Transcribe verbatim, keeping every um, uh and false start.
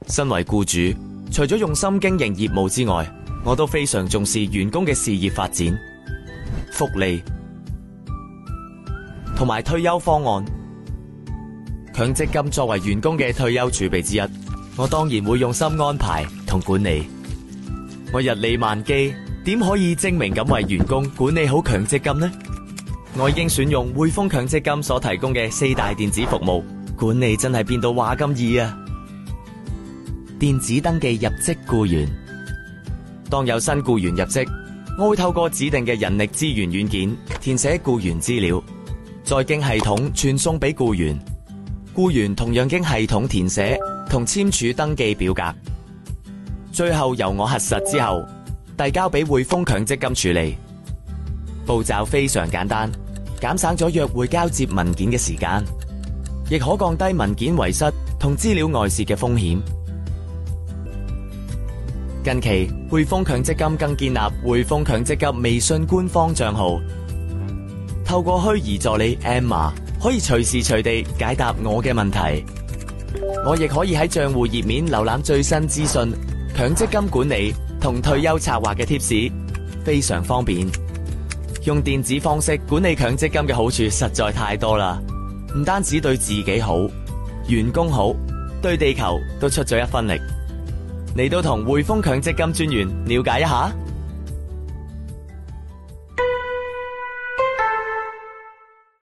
身為僱主，除咗用心經營業務之外，我都非常重視員工嘅事業發展、福利同埋退休方案。強積金作為員工嘅退休儲備之一，我當然會用心安排同管理。我日理萬機，點可以精明咁為員工管理好強積金呢？我已經選用匯豐強積金所提供嘅四大電子服務，管理真係變到話咁易啊！電子登記入職僱員，當有新僱員入職，我會透過指定嘅人力資源軟件填寫僱員資料，再經系統傳送俾僱員。僱員同樣經系統填寫同簽署登記表格，最後由我核實之後遞交俾匯豐強積金處理。步驟非常簡單，減省咗約會交接文件嘅時間，亦可降低文件遺失同資料外泄嘅風險。近期匯豐強積金更建立匯豐強積金微信官方賬號，透過虛擬助理 Emma 可以隨時隨地解答我嘅問題。我亦可以喺賬戶頁面瀏覽最新資訊、強積金管理同退休策劃嘅貼士，非常方便。用電子方式管理強積金嘅好處實在太多啦，唔單止對自己好、員工好，對地球都出咗一分力。嚟到同匯豐強積金專員了解一下。